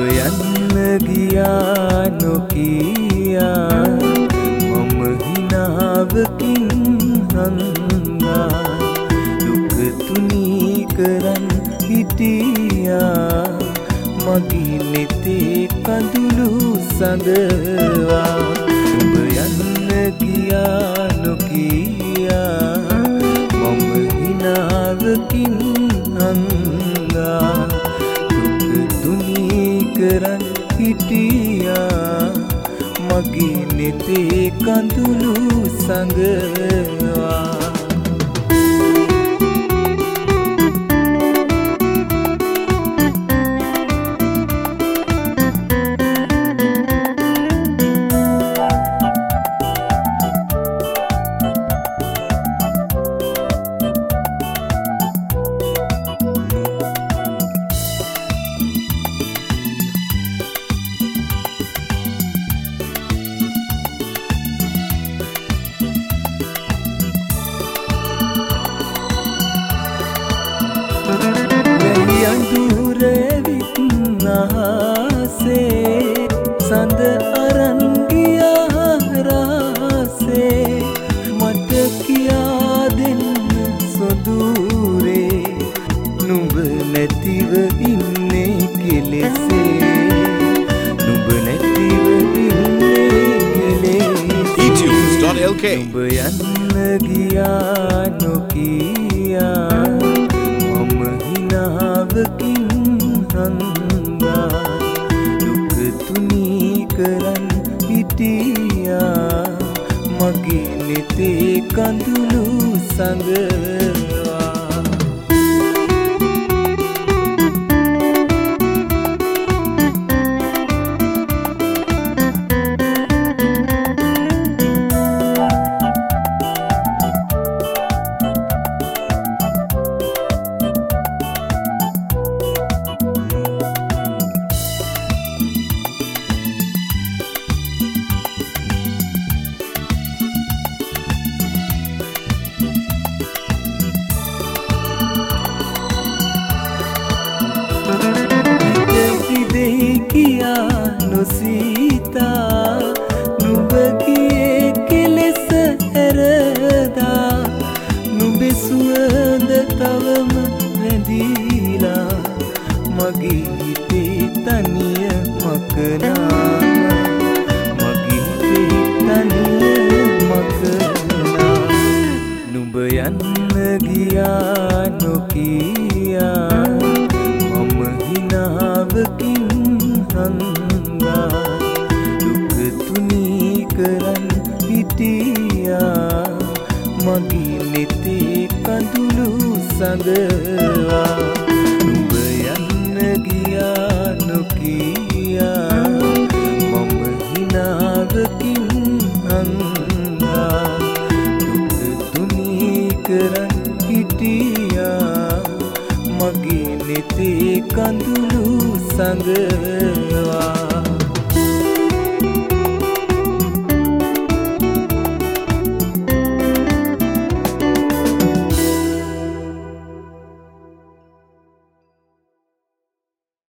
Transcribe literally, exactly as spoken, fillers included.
යන්න ගියා නොකියා මම හිනාවකින් හංගා දුක තුනී කරන් හිටියා මගේ නෙතේ කඳුළු සඳවා ඔබ යන්න ගියා නොකියා මම හිනාවකින් හංගා කරන් හිටියා මගේ නෙතේ කඳුළු සඟවා සඳ අරන් ගියා රාසේ මට කියා දෙන්න සොඳුරේ නුඹ නැතිව ඉන්නේ කෙලෙසේ නුඹ නැතිව ඉන්නේ කෙලෙසේ e tunes dot l k නුඹ යන්න ගියා නොකියා මම හිනාවකින් හංගා කරන් හිටියා මගේ නෙතේ කඳුළු සඟවා කියා නොසීතා නුඹ ගියේ කෙලෙස ඇරදා නුඹේ සුවඳ තවම රැඳීලා මගේ හිතේ තනිය මකනා මගේ හිතේ තනිය මකනා නුඹ යන්න ගියා නොකියා මම හිනාවකින් හංගා දුක තුනී කරන් හිටියා මගේ නෙතේ කඳුළු සඟවා නුඹ යන්න ගියා නොකියා මම හිනාවකින් හංගා දුක තුනී කරන් හිටියා මගේ නෙතේ කඳුළු සඟවා